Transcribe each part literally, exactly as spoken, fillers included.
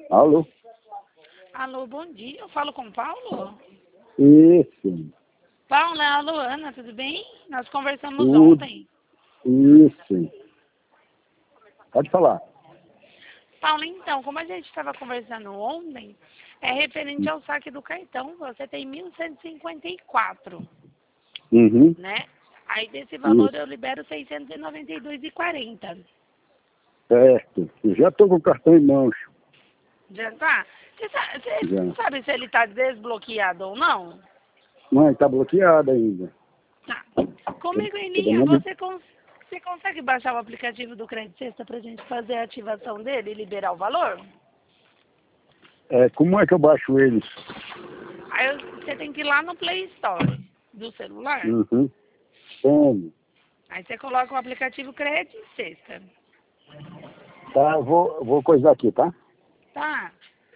Alô? Alô, bom dia. Eu falo com o Paulo? Isso, Paulo, é a Luana, tudo bem? Nós conversamos tudo, ontem. isso. Pode falar. Paulo, então, como a gente estava conversando ontem, é referente ao saque do cartão. Você tem mil cento e cinquenta e quatro, Uhum, né? Aí desse valor isso, eu libero seiscentos e noventa e dois e quarenta. certo. Eu já estou com o cartão em mãos. Já tá? Você sabe, você Já. sabe se ele está desbloqueado ou não? Mãe, está bloqueado ainda. Tá. Comigo em Todo linha, mundo... você, cons você consegue baixar o aplicativo do Crédito Sexta para a gente fazer a ativação dele e liberar o valor? É, como é que eu baixo ele? Aí eu- você tem que ir lá no Play Store do celular. Uhum. Como? Aí você coloca o aplicativo Crédito Sexta. Tá, eu vou, eu vou coisar aqui, tá? Tá?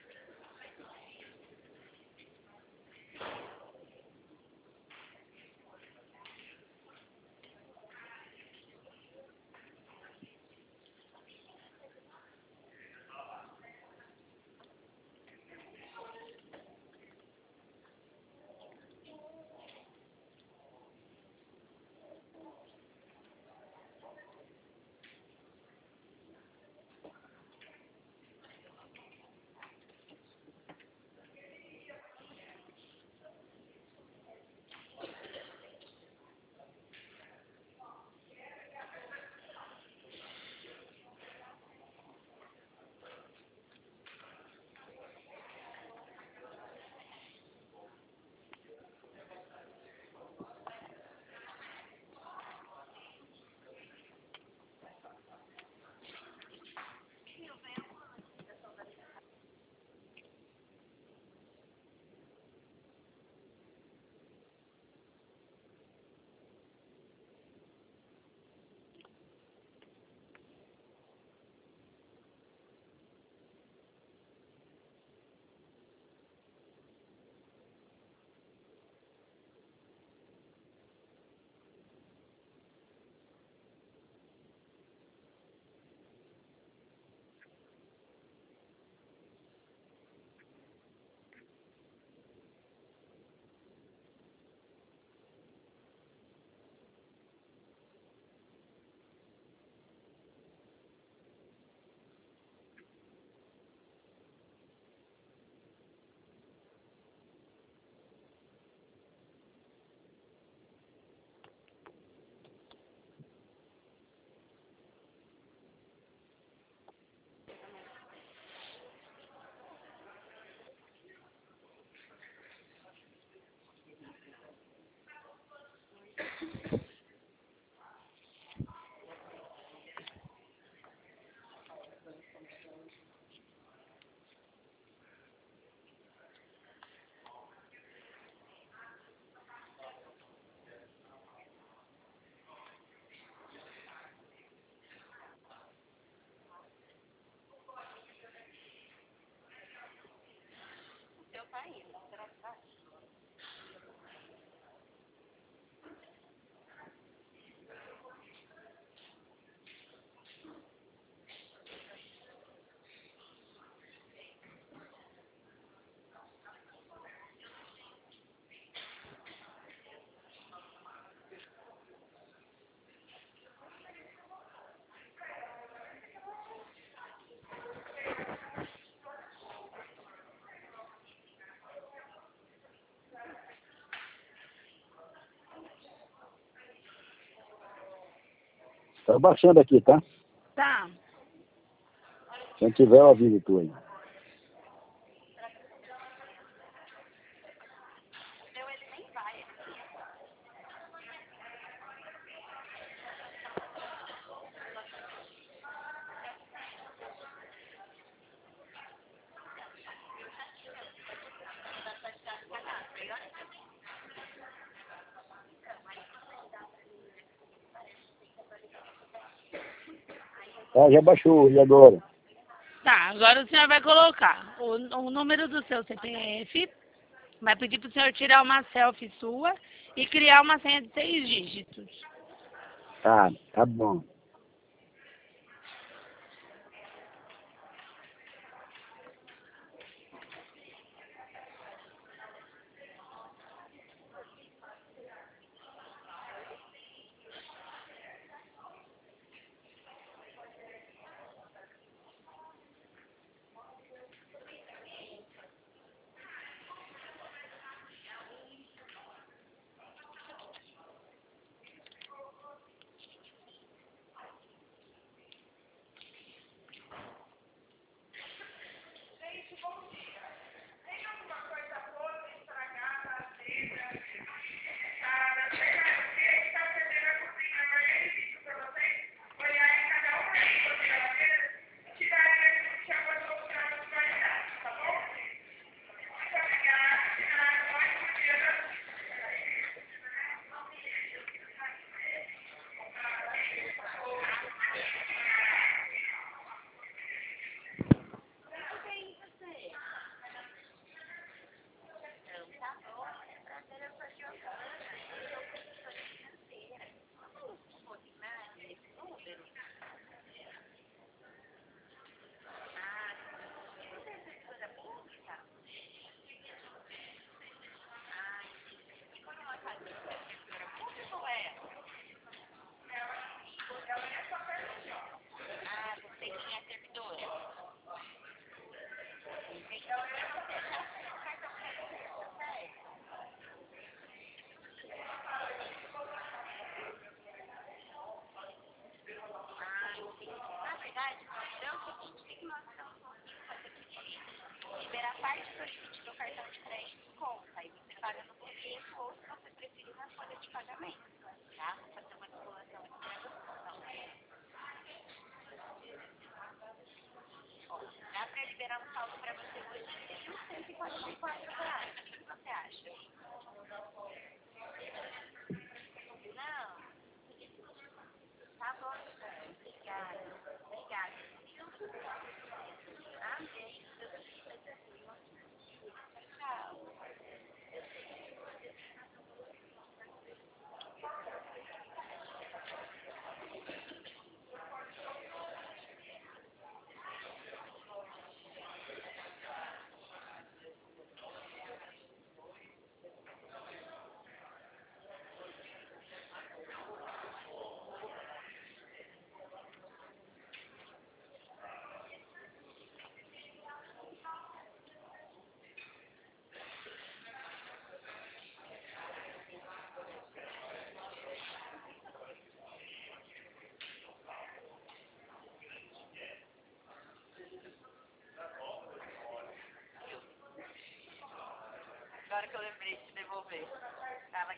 Tá baixando aqui, tá? Tá. Se não tiver, eu aviso tu aí. Tá, já baixou, e agora? Tá, agora o senhor vai colocar o, o número do seu C P F, vai pedir para o senhor tirar uma selfie sua e criar uma senha de seis dígitos. Tá, tá bom.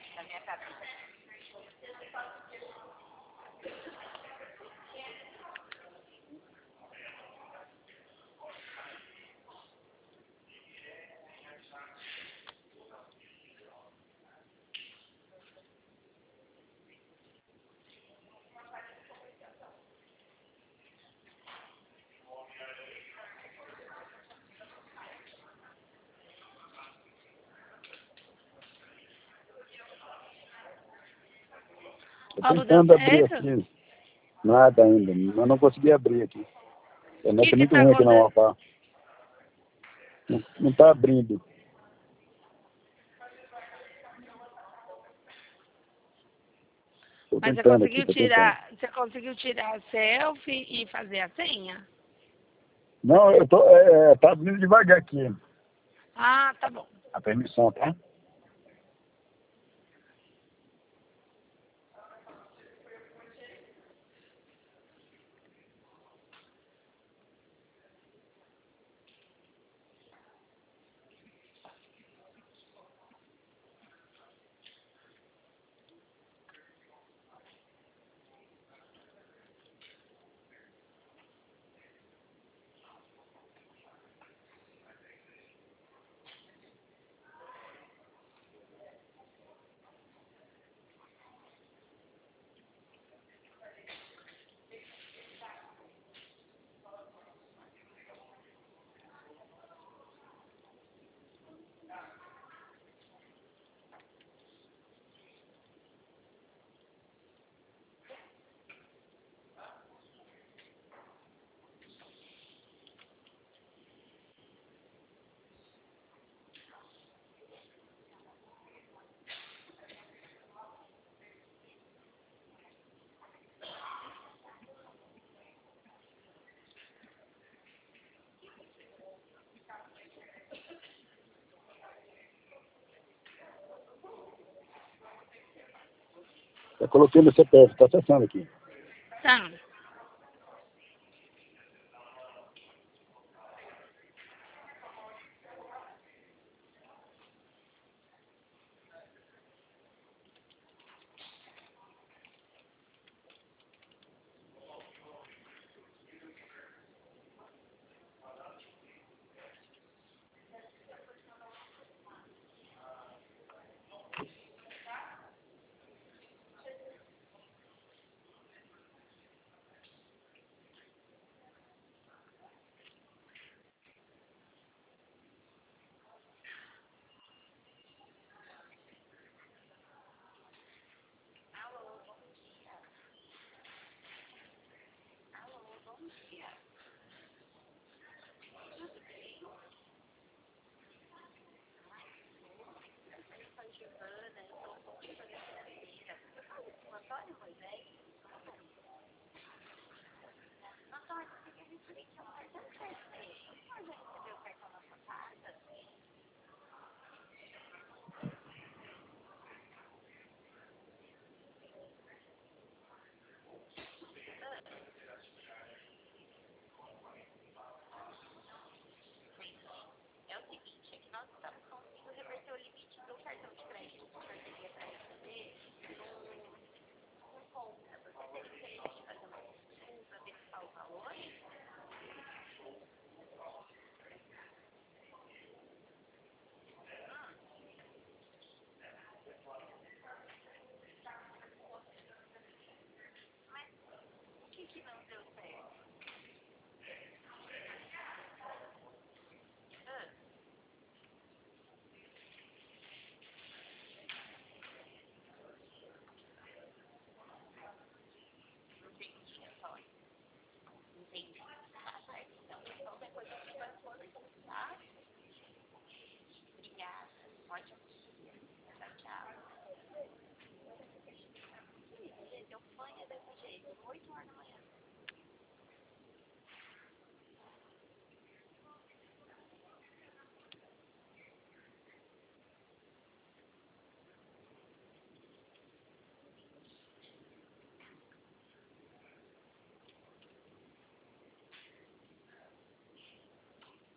Tô Paulo, deu tentando abrir certo? aqui. Nada ainda, mas não consegui abrir aqui. A O internet que é que muito tá ruim aqui na acontecendo? Amapá. Não, não tá abrindo. Tô Mas você tentando aqui, conseguiu tô tentando. tirar, você conseguiu tirar a selfie e fazer a senha? Não, eu tô, é, é, tá abrindo devagar aqui Ah, tá bom. a permissão, tá? Eu coloquei no C P F, tá acessando aqui. Tá.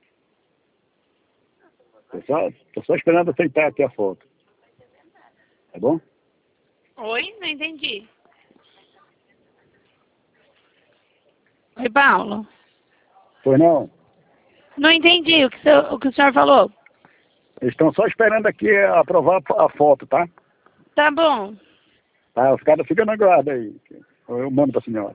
Tô só, tô só esperando aceitar aqui a foto. tá bom? Oi? Não entendi. Oi, Paulo. Pois não? Não entendi o que, seu, o que o senhor falou. Eles estão só esperando aqui aprovar a foto, tá? Tá bom. Tá, os caras ficam na guarda aí. Eu mando pra senhora.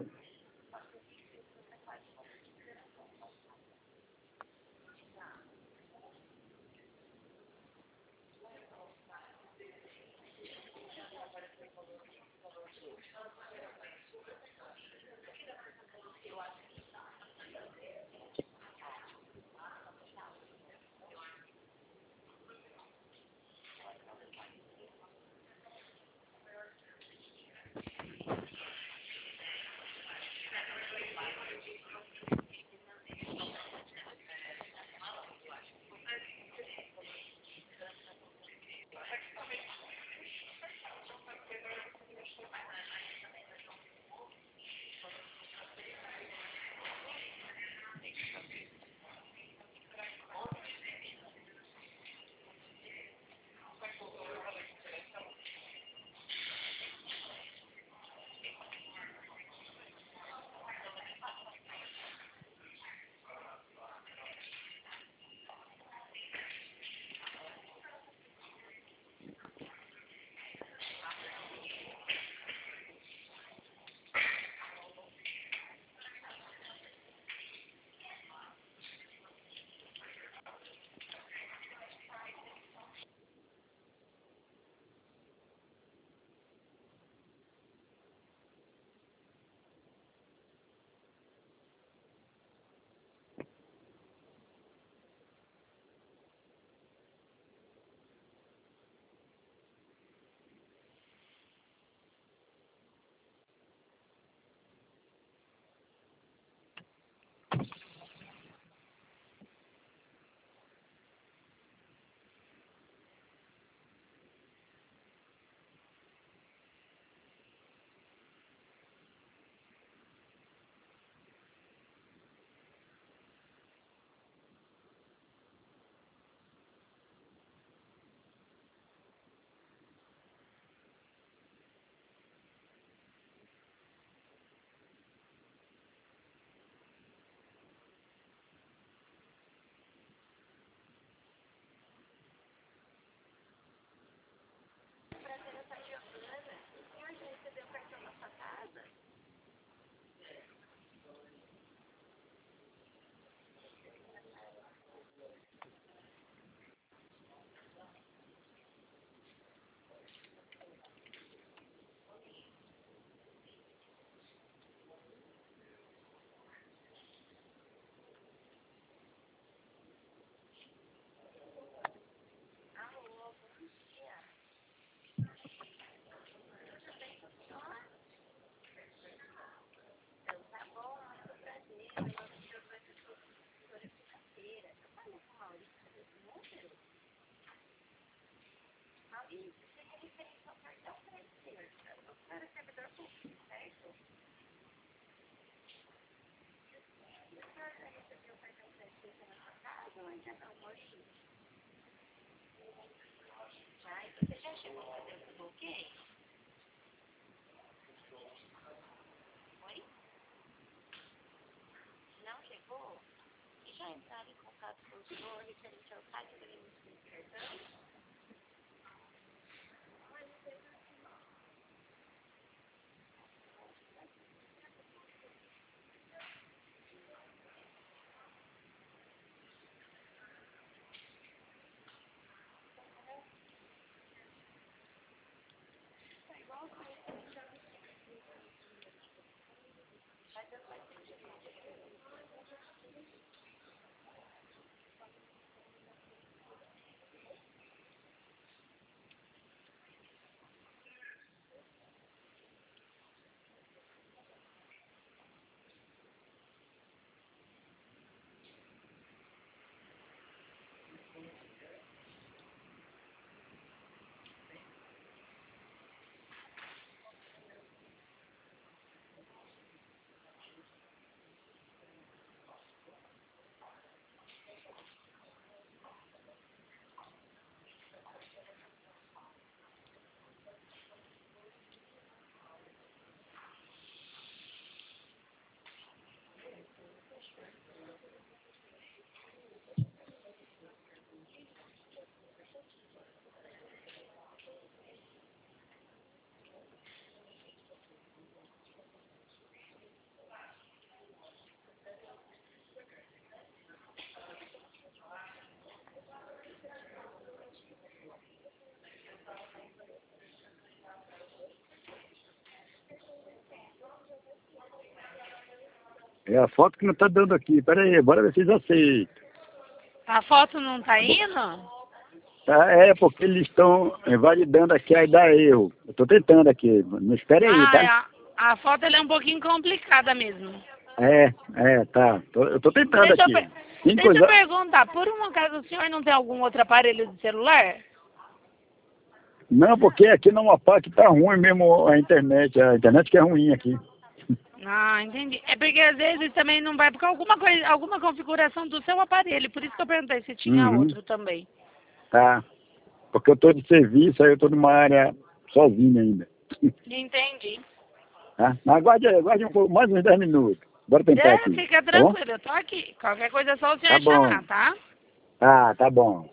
É a foto que não tá dando aqui. Pera aí, bora ver se eles aceitam. A foto não tá indo? Tá, é porque eles estão validando aqui, aí dá erro. Eu tô tentando aqui. Não espere aí, Ah, é tá? a, a foto ela é um pouquinho complicada mesmo. É, é, tá. Tô- eu tô tentando Deixa eu, aqui. per- Tem deixa eu coisa. perguntar, por um acaso o senhor não tem algum outro aparelho de celular? Não, porque aqui na Amapá que tá ruim mesmo a internet. A internet que é ruim aqui. Ah, entendi. É porque às vezes também não vai, porque alguma coisa, alguma configuração do seu aparelho, por isso que eu perguntei se tinha Uhum, outro também. tá. Porque eu tô de serviço, aí eu tô numa área sozinho ainda. Entendi. Tá? Mas aguarde, aguarde um pouco, mais uns dez minutos. Bora tentar É, aqui. fica Tá bom? tranquilo, eu tô aqui. Qualquer coisa é só o Tá senhor bom. chamar, tá? Ah, tá bom.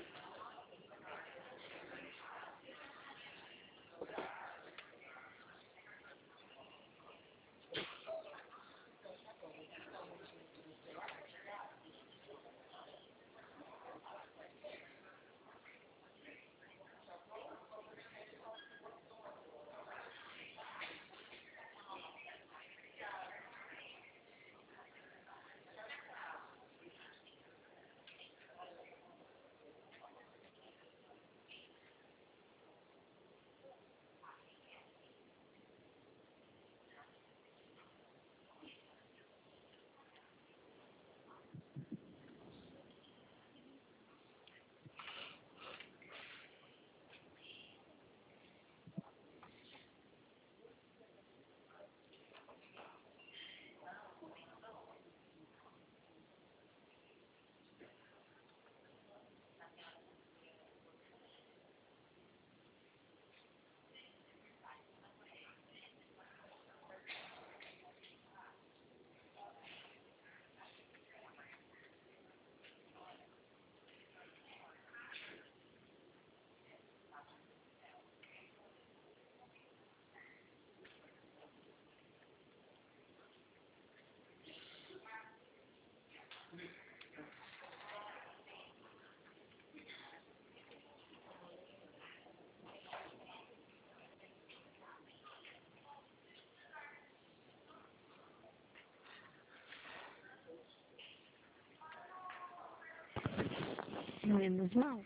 Menos mal.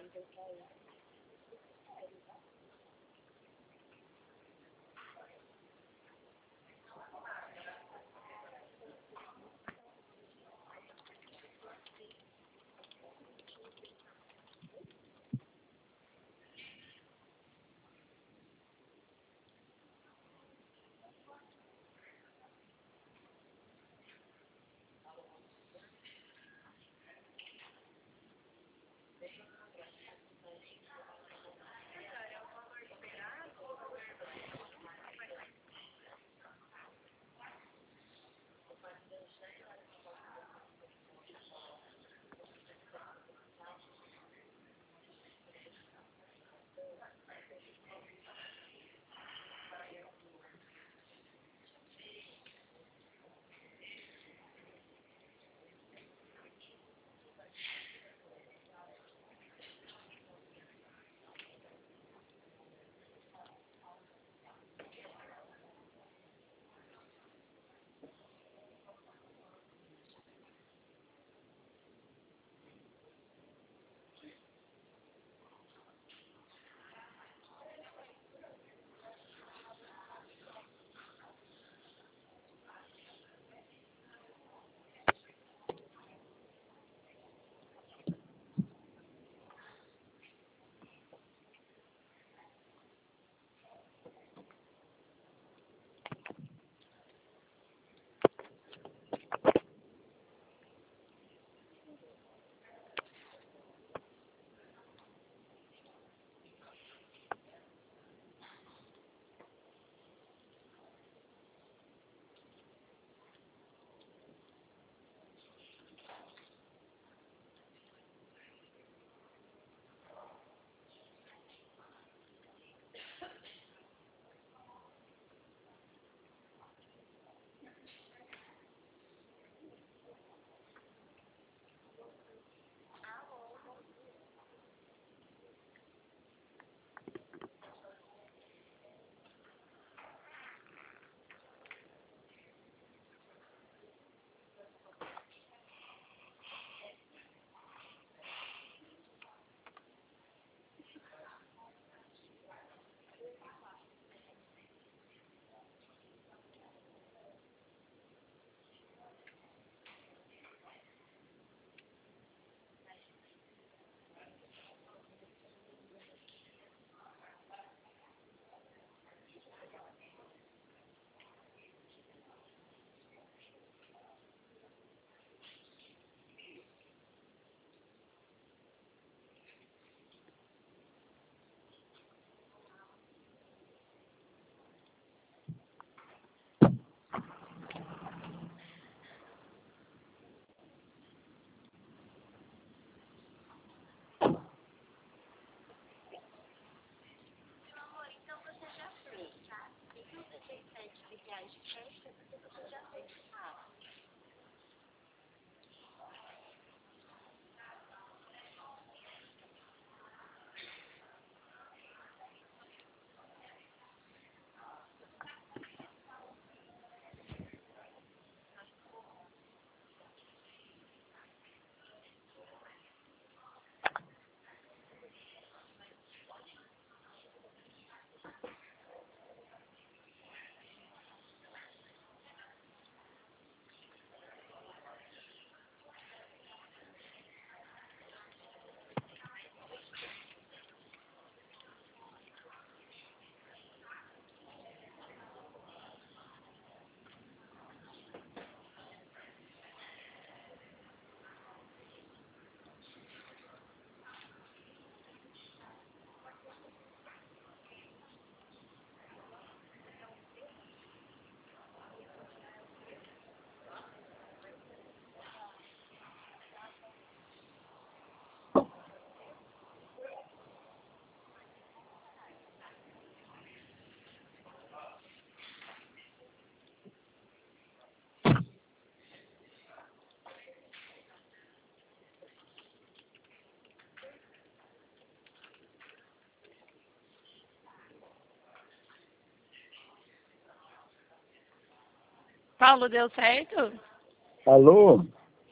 Paulo, deu certo? Alô?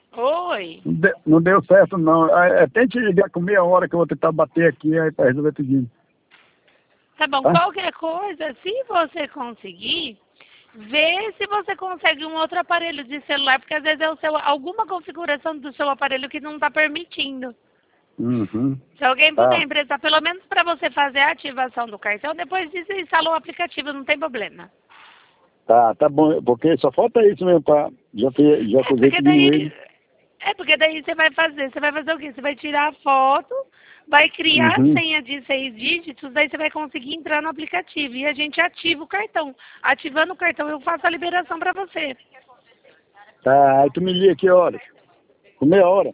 Oi. Não, de, não deu certo, não. É, tente ligar com meia hora que eu vou tentar bater aqui aí pra resolver tudinho. Tá bom, Tá? qualquer coisa, se você conseguir, vê se você consegue um outro aparelho de celular, porque às vezes é o seu, alguma configuração do seu aparelho que não está permitindo. Uhum. Se alguém puder Tá, emprestar, pelo menos para você fazer a ativação do cartão, depois disso instala o aplicativo, não tem problema. tá, tá bom. Porque só falta isso mesmo, pra... Já, ter, já É cruzei porque tudinho daí, ele. é porque daí você vai fazer, você vai fazer o quê? Você vai tirar a foto, vai criar a Uhum. senha de seis dígitos, daí você vai conseguir entrar no aplicativo e a gente ativa o cartão. Ativando o cartão, eu faço a liberação para você. Tá, aí tu me liga aqui, olha. Com meia hora.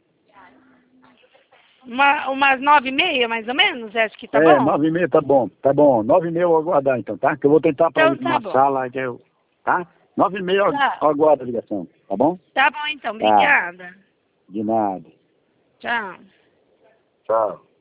Uma, umas nove e meia, mais ou menos, acho que tá É, bom? nove e meia tá bom, tá bom. Nove e meia eu vou aguardar então, tá? Que eu vou tentar para Então ir pra tá uma bom. sala que eu... Tá? Nove e meia eu Tá. eu aguardo a ligação, tá bom? Tá bom então, Tá, obrigada. de nada. Tchau. Tchau.